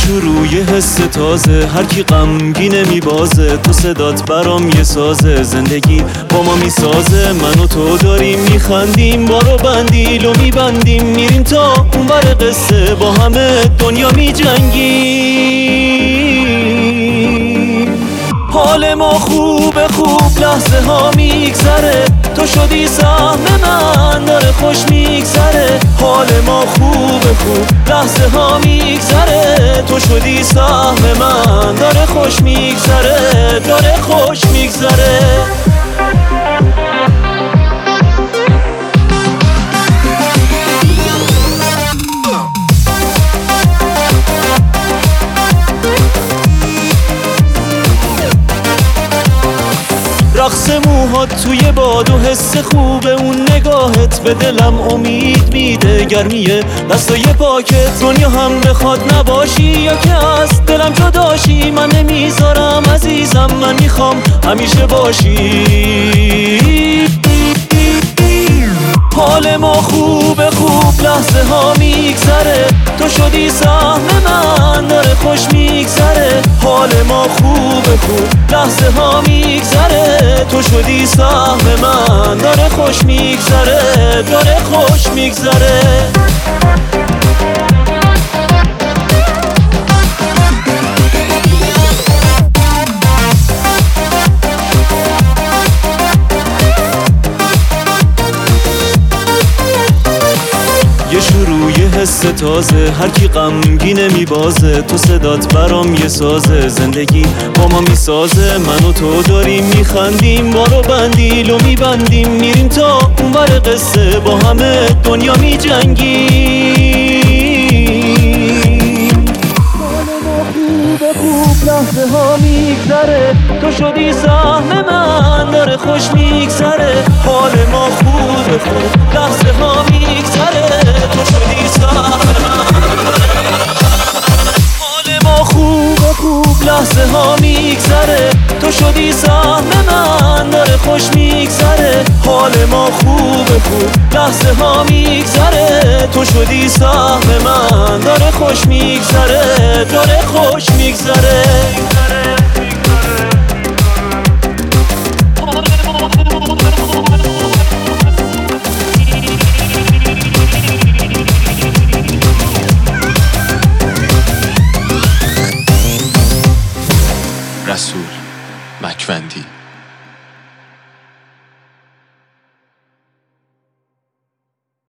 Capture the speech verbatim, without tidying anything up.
شروع یه حس تازه، هر کی غمگینه میبازه، تو صدات برام یه سازه، زندگی با ما میسازه. من و تو داریم میخندیم، بارو بندیل و میبندیم، میریم تا اون بر قصه، با همه دنیا میجنگیم. حال ما خوبه خوب لحظه ها میگذره، تو شدی سهم من داره خوش میگذره. حال ما خوبه خوب لحظه ها میگذره، تو شدی سهم من داره خوش میگذره، داره خوش میگذره. رقص موهات توی باد و حس خوبه، اون نگاهت به دلم امید میده، گرمیه دستای پاکت. دنیا هم بخواد نباشی یا که از دلم جداشی، من نمیذارم عزیزم، من میخوام همیشه باشی. حال ما خوبه خوب لحظه ها میگذره، تو شدی سهم من داره خوش میگذره. حال ما خوبه خوب لحظه ها میگذره، تو شدی سهم من داره خوش میگذره، داره خوش میگذره. یه شروع یه حس تازه، هر کی غمگینه میبازه، تو صدات برام یه سازه، زندگی با ما میسازه. من و تو داریم میخندیم، بارو بندیل و میبندیم، میریم تا اون بر قصه، با همه دنیا میجنگیم. حال ما خوبه خوب لحظه ها میگذره، تو شدی سهم من داره خوش میگذره. حال ما خوبه خوب لحظه ها میگذره، تو شدی سهم من. حال ما خوبه خوب لحظه ها میگذره، تو شدی سهم من داره خوش میگذره. حال ما خوبه خوب لحظه ها میگذره، تو شدی سهم من داره خوش میگذره، داره خوش میگذره.